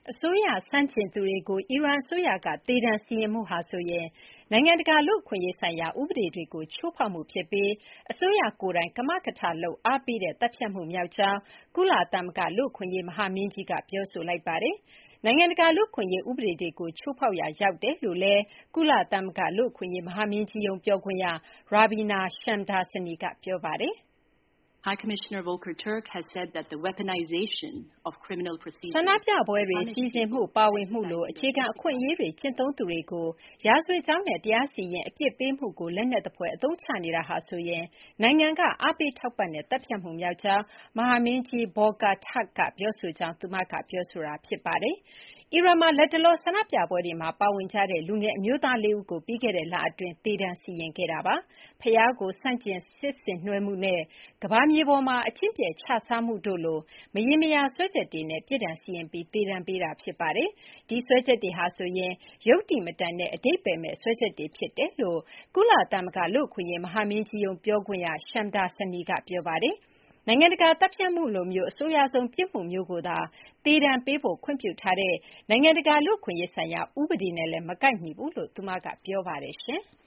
အစိုးရဆန့်ကျင်သူတွေကိုအီရန်အစိုးရကသေဒဏ်စီရင်မှုဟာဆိုရင်နိုင်ငံတကာလူ့အခွင့်အရေးဆိုင်ရာဥပဒေတွေကိုချိုးဖောက်မှုဖြစ်ပြီးအစိုးရကိုယ်တိုင်ကမကထလုပ်အားပေးတဲ့တပ်ဖြတ်မှုမြောက်ကြောင်းကုလသမဂ္ဂလူ့အခွင့်အရေးမဟာမင်းကြီးကပြောဆိုလိုက်ပါတယ်။နိုင်ငံတကာလူ့အခွင့်အရေးဥပဒေတွေကိုချိုးဖောက်ရာရောက်တယ်လို့လည်းကုလသမဂ္ဂလူ့အခွင့်အရေးမဟာမင်းကြီးရုံးပြောခွင့်ရ Ravina Shamdasani ကပြောပါတယ်။ High Commissioner Volker Turk has said that the weaponization of criminal ဆန္ဒ procedures ပြပွဲတွေစီစဉ်မှုပါဝင်မှုလိုအခြေခံအခွင့်အရေးတွေကျင့်သုံးသူတွေကိုရာဇဝတ်ကြောင်းနဲ့တရားစီရင်အပြစ်ပေးမှုကိုလက်နက်သဖွယ်အသုံးချနေတာဟာဆိုရင်နိုင်ငံကအားပေးထောက်ပံ့တဲ့တပ်ဖြတ်မှုမြောက်ကြောင်းမဟာမင်းကြီး Volker Turk ကပြောဆိုကြောင်းသူမကပြောဆိုတာဖြစ်ပါတယ်။အီရန်မှာလတ်တလောဆန္ဒပြပွဲတွေမှာပါဝင်ကြတဲ့လူငယ်အမျိုးသား4ဦးကိုပြီးခဲ့တဲ့လအတွင်းသေဒဏ်စီရင်ခဲ့တာပါ။ဘုရားကိုဆန့်ကျင်စစ်ဆင်နွှဲမှုနဲ့ကမ္ဘာမြေပေါ်မှာအကျင့်ပျက်ခြစားမှုတို့လိုမရေမရာစွဲချက်တွေနဲ့ပြစ်ဒဏ်စီရင်ပြီးသေဒဏ်ပေးတာဖြစ်ပါတယ်။ဒီစွဲချက်တွေဟာဆိုရင်ယုတ္တိမတန်တဲ့အဓိပ္ပါယ်မဲ့စွဲချက်တွေဖြစ်တယ်လို့ကုလသမဂ္ဂလူ့အခွင့်အရေးမဟာမင်းကြီးရုံးပြောခွင့်ရ Shamdasani ကပြောပါတယ်။နိုင်ငံတကာတပ်ဖြတ်မှုလိုမျိုးအဆိုးရွားဆုံးပြစ်မှုမျိုးကိုသာသေဒဏ်ပေးဖို့ခွင့်ပြုထားတဲ့နိုင်ငံတကာလူ့အခွင့်အရေးဆိုင်ရာဥပဒေနဲ့လည်းမကိုက်ညီဘူးလို့သူမကပြောပါတယ်။